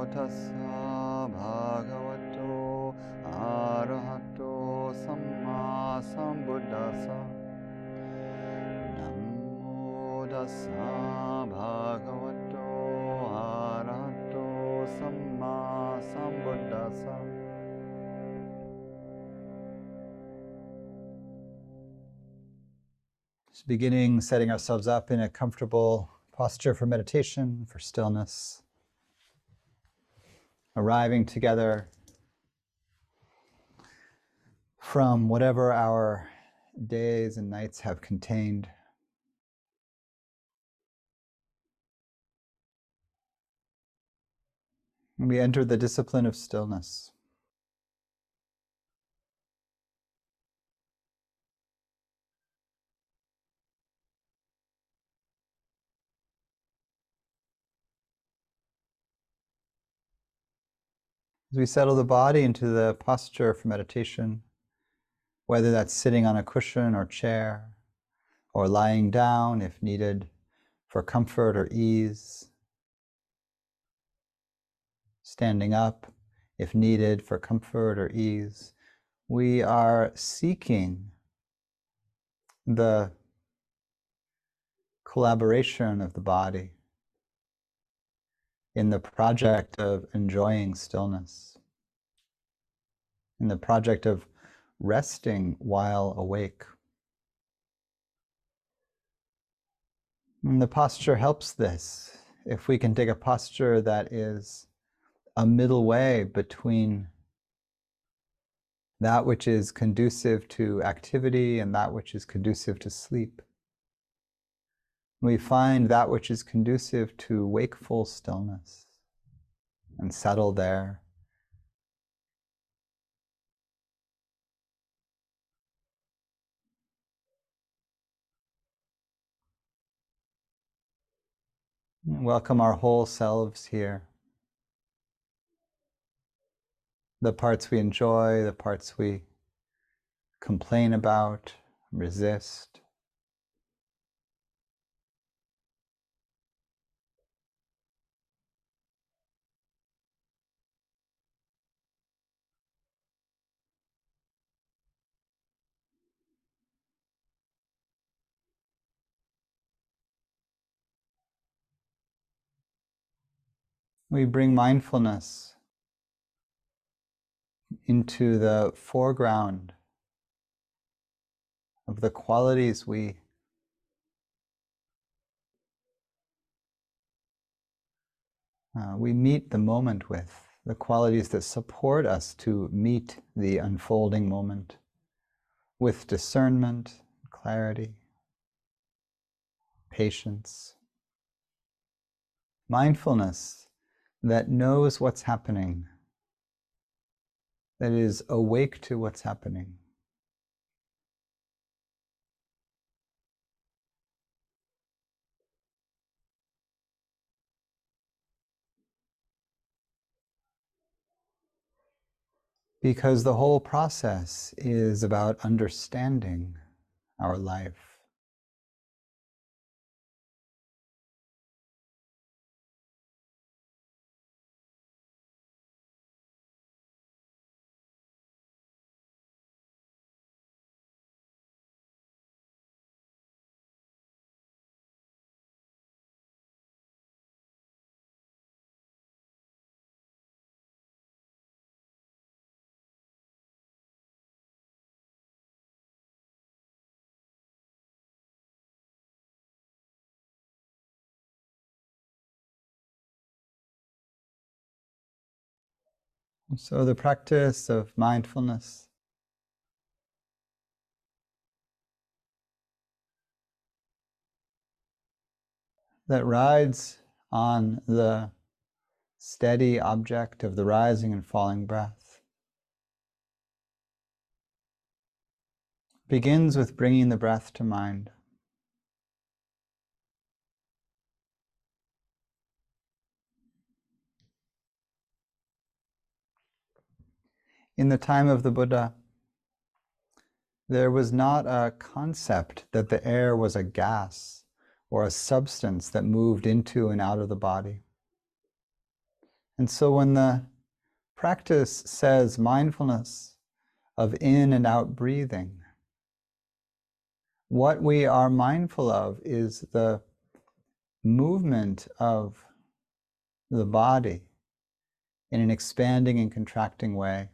tassa bhagavato arahato samma sambuddhassa. Namo tassa bhagavato arahato samma sambuddhassa. Just beginning setting ourselves up in a comfortable posture for meditation, for stillness. Arriving together from whatever our days and nights have contained. And we enter the discipline of stillness. As we settle the body into the posture for meditation, whether that's sitting on a cushion or chair, or lying down if needed for comfort or ease, standing up if needed for comfort or ease, we are seeking the collaboration of the body in the project of enjoying stillness, in the project of resting while awake. And the posture helps this. If we can take a posture that is a middle way between that which is conducive to activity and that which is conducive to sleep, we find that which is conducive to wakeful stillness and settle there. And welcome our whole selves here. The parts we enjoy, the parts we complain about, resist. We bring mindfulness into the foreground of the qualities we meet the moment with, the qualities that support us to meet the unfolding moment with discernment, clarity, patience. Mindfulness that knows what's happening, that is awake to what's happening. Because the whole process is about understanding our life. So the practice of mindfulness that rides on the steady object of the rising and falling breath begins with bringing the breath to mind. In the time of the Buddha, there was not a concept that the air was a gas or a substance that moved into and out of the body. And so when the practice says mindfulness of in and out breathing, what we are mindful of is the movement of the body in an expanding and contracting way.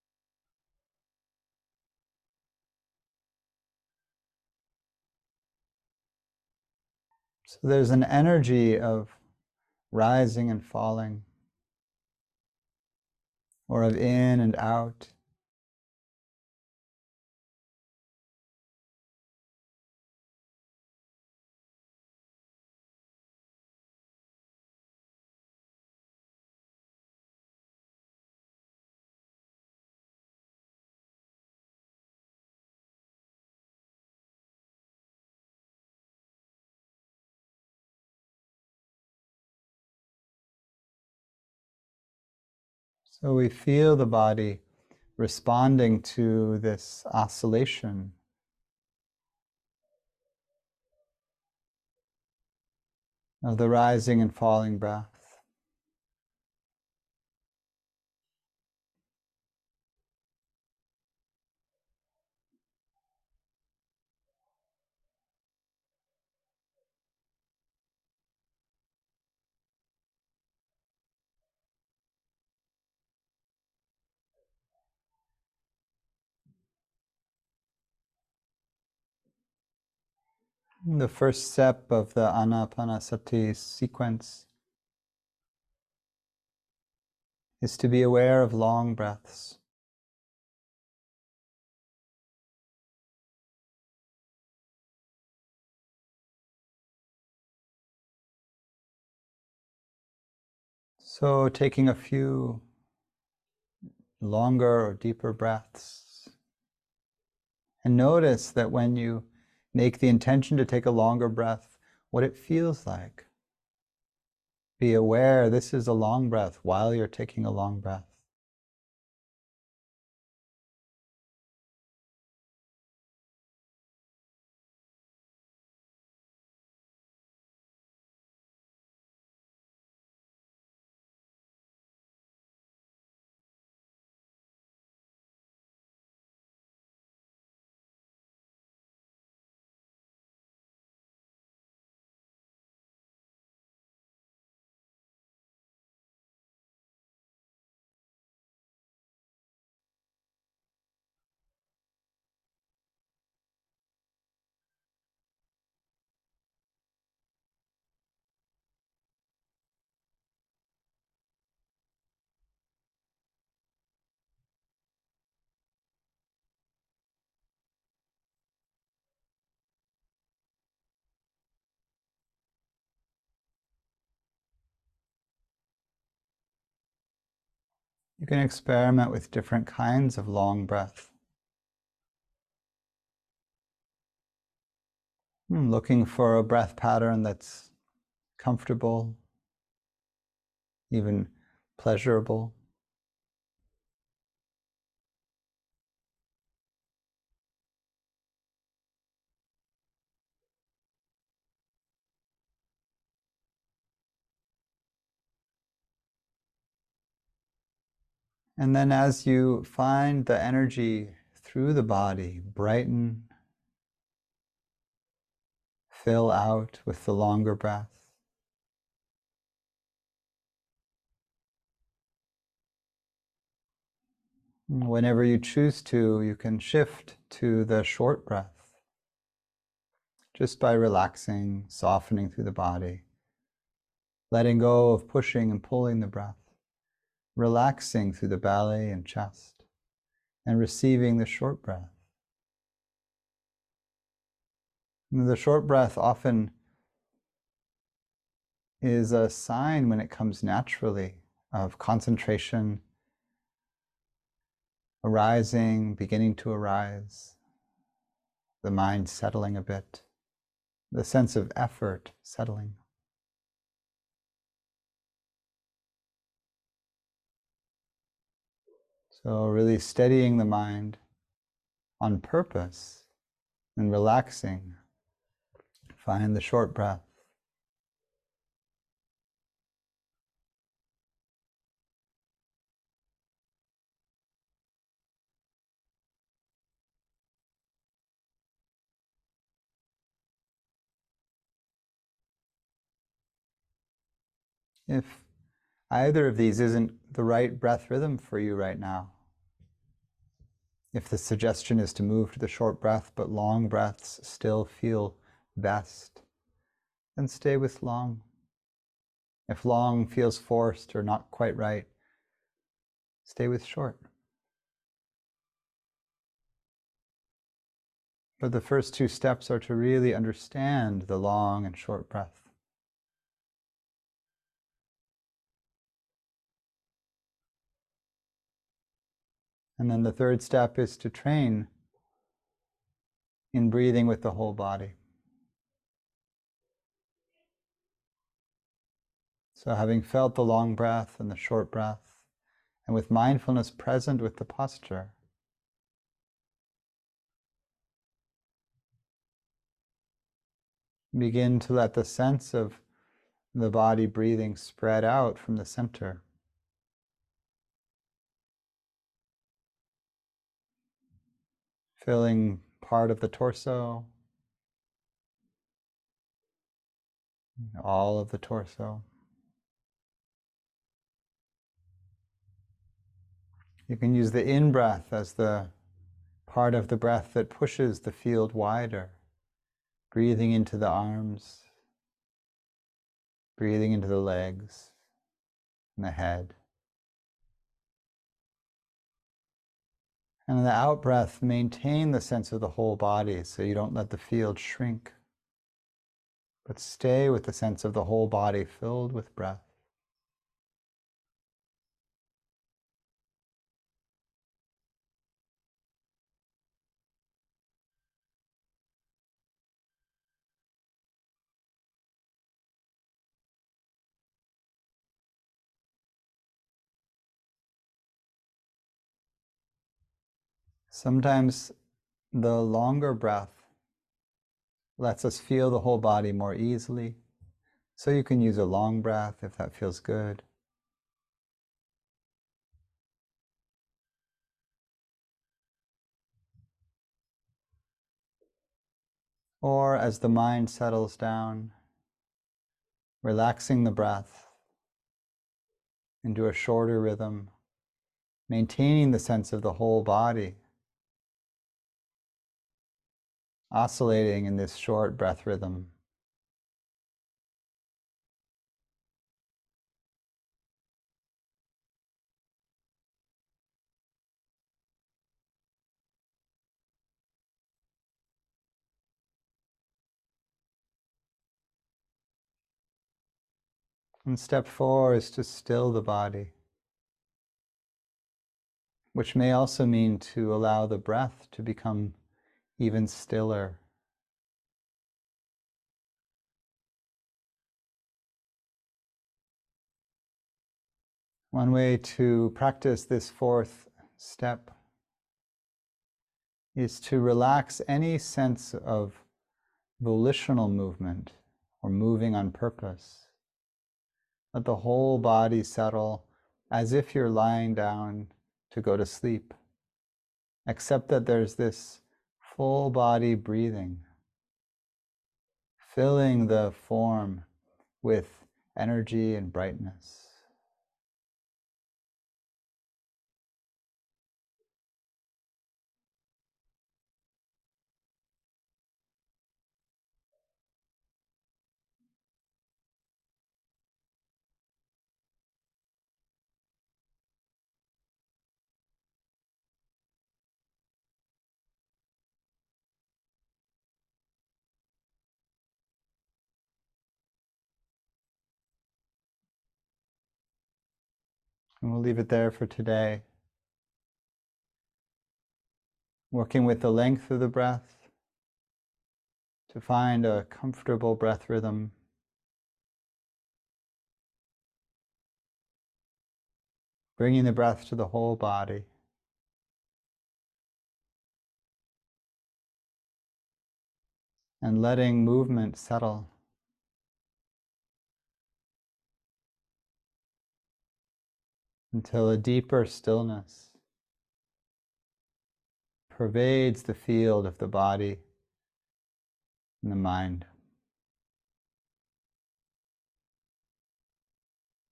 So there's an energy of rising and falling, or of in and out. So we feel the body responding to this oscillation of the rising and falling breath. The first step of the Anapanasati sequence is to be aware of long breaths. So taking a few longer or deeper breaths, and notice that when you make the intention to take a longer breath, what it feels like. Be aware this is a long breath while you're taking a long breath. You can experiment with different kinds of long breath. Looking for a breath pattern that's comfortable, even pleasurable. And then as you find the energy through the body brighten, fill out with the longer breath, whenever you choose to, you can shift to the short breath, just by relaxing, softening through the body, letting go of pushing and pulling the breath, relaxing through the belly and chest, and receiving the short breath. And the short breath often is a sign, when it comes naturally, of concentration arising, beginning to arise, the mind settling a bit, the sense of effort settling. So really steadying the mind on purpose and relaxing. Find the short breath. If either of these isn't the right breath rhythm for you right now, if the suggestion is to move to the short breath, but long breaths still feel best, then stay with long. If long feels forced or not quite right, stay with short. But the first two steps are to really understand the long and short breath. And then the third step is to train in breathing with the whole body. So having felt the long breath and the short breath, and with mindfulness present with the posture, begin to let the sense of the body breathing spread out from the center. Filling part of the torso, all of the torso. You can use the in-breath as the part of the breath that pushes the field wider, breathing into the arms, breathing into the legs and the head. And in the out-breath, maintain the sense of the whole body so you don't let the field shrink, but stay with the sense of the whole body filled with breath. Sometimes the longer breath lets us feel the whole body more easily, so you can use a long breath if that feels good. Or as the mind settles down, relaxing the breath into a shorter rhythm, maintaining the sense of the whole body, oscillating in this short breath rhythm. And step 4 is to still the body, which may also mean to allow the breath to become even stiller. One way to practice this fourth step is to relax any sense of volitional movement or moving on purpose. Let the whole body settle as if you're lying down to go to sleep, except that there's this full body breathing, filling the form with energy and brightness. And we'll leave it there for today. Working with the length of the breath to find a comfortable breath rhythm. Bringing the breath to the whole body. And letting movement settle. Until a deeper stillness pervades the field of the body and the mind.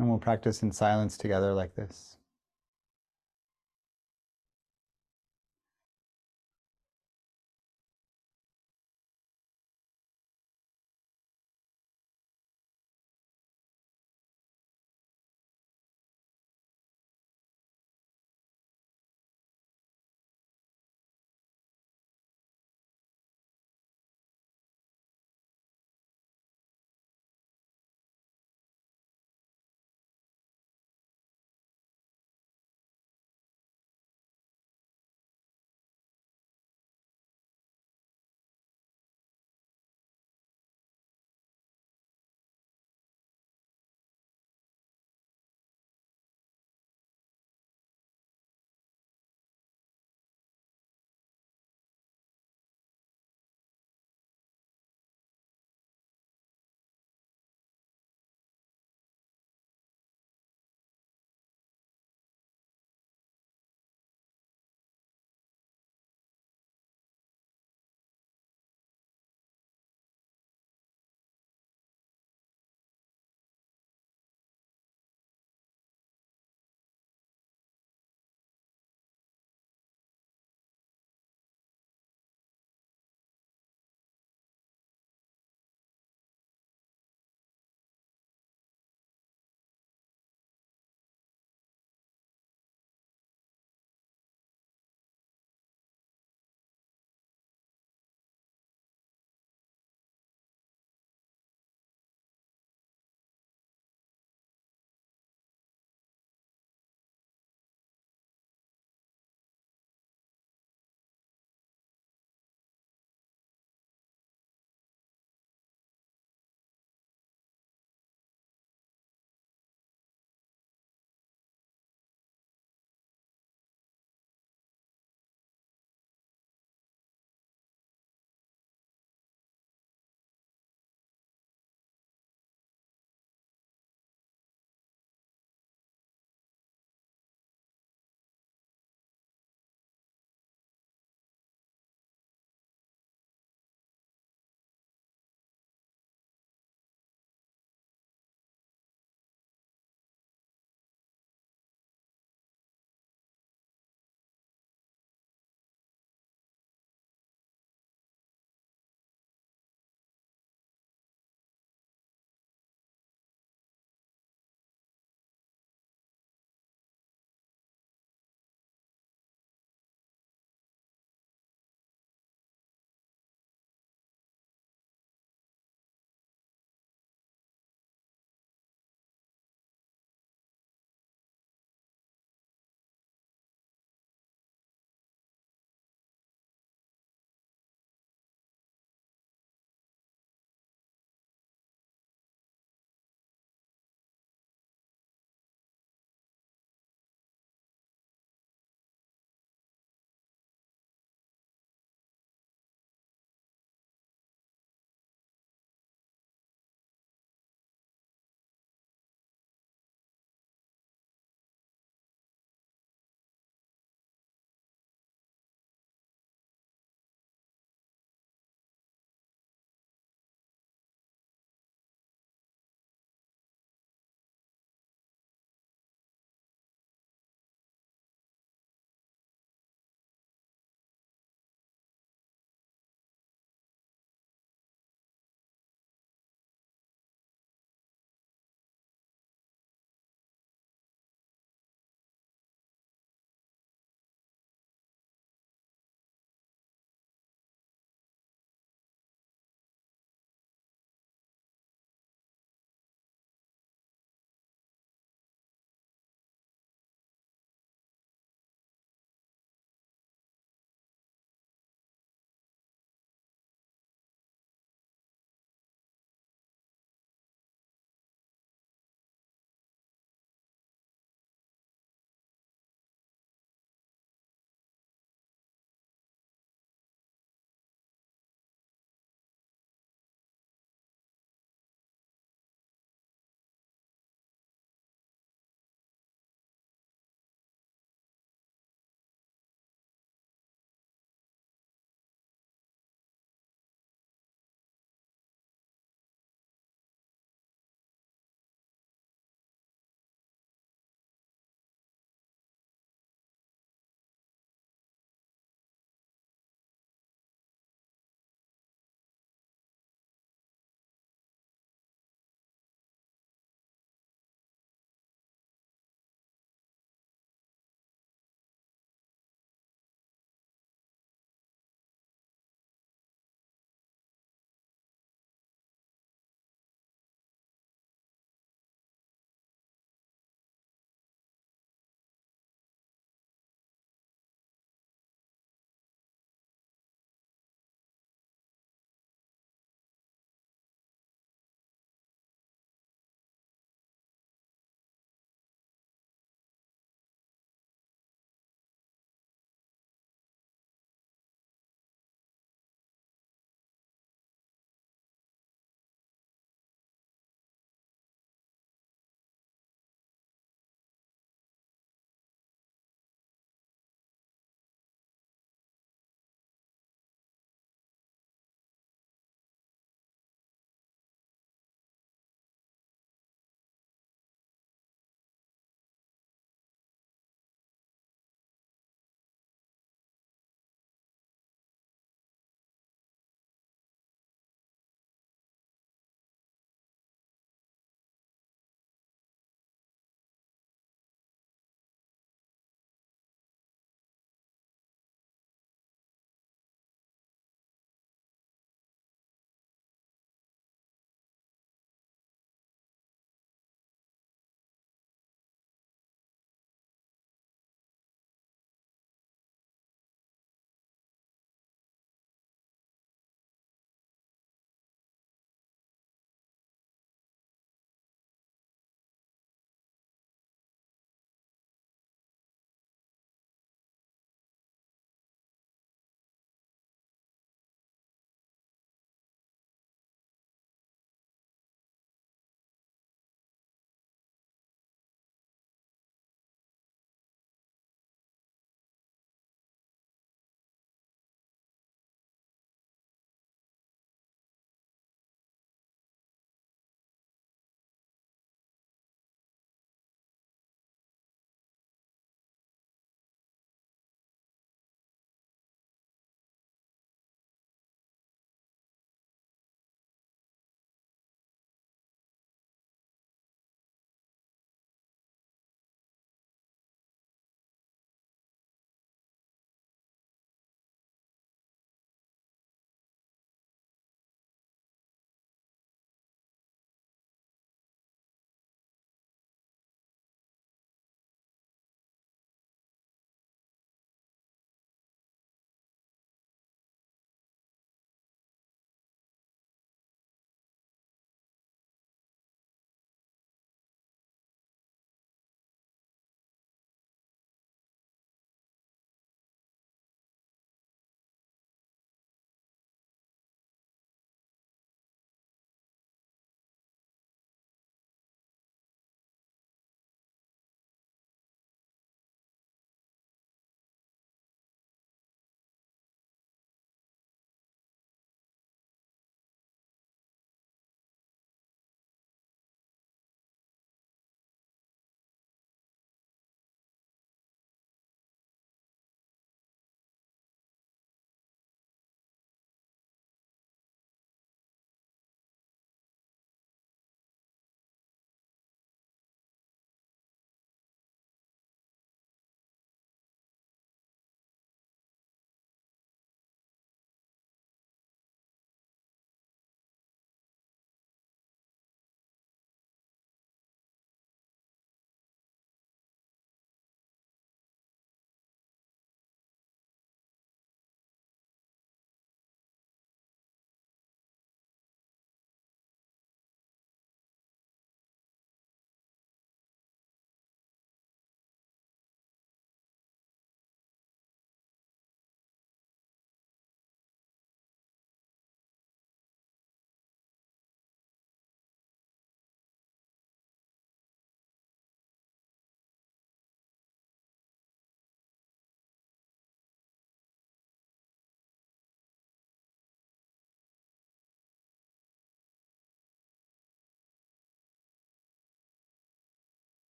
And we'll practice in silence together like this.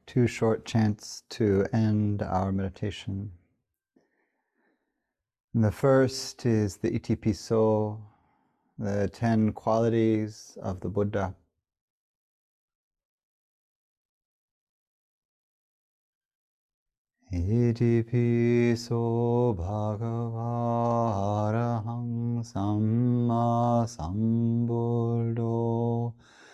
2 short chants to end our meditation. And the first is the Iti Piso, the 10 qualities of the Buddha. Iti Piso Bhagava Arahang Samma Sambuddho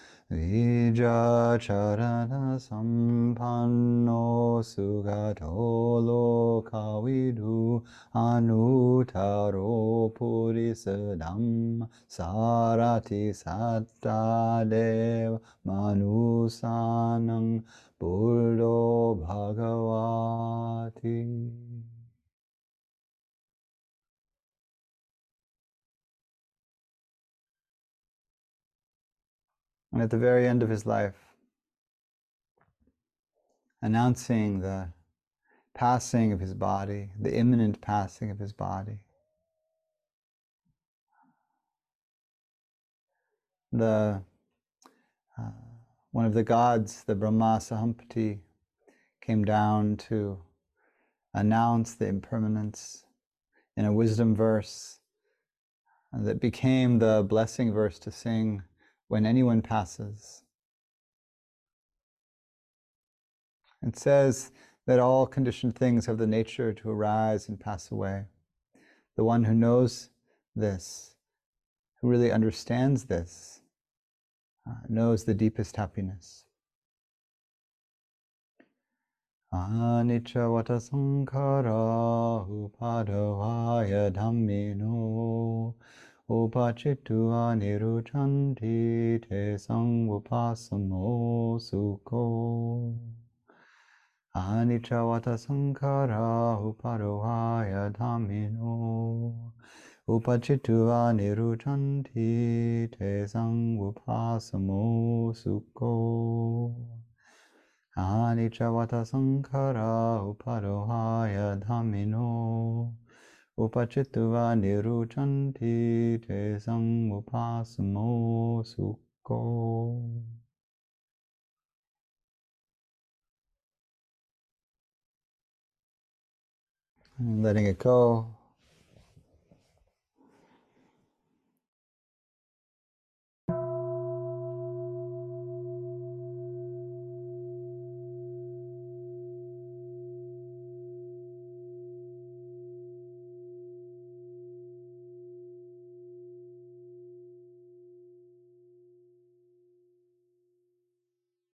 Vijacharana Sampanno Sugato Lokavidu Anutaro Purisadam Sarati Sattadev Manusanang Buddho Bhagavati. And at the very end of his life, announcing the passing of his body, the imminent passing of his body. One of the gods, the Brahma Sahampati, came down to announce the impermanence in a wisdom verse that became the blessing verse to sing when anyone passes. It says that all conditioned things have the nature to arise and pass away. The one who knows this, who really understands this, knows the deepest happiness. Anicca vata sankhara upadavaya dhammino upachittu aniruchanti te samvupasamo sukho. Anicca vata sankhara upadavaya dhammino upachittu aniruchanti te samvupasamo sukho. Anicca vata sankhara upadavaya dhammino upachittu aniruchanti te samvupasamo sukho. And letting it go.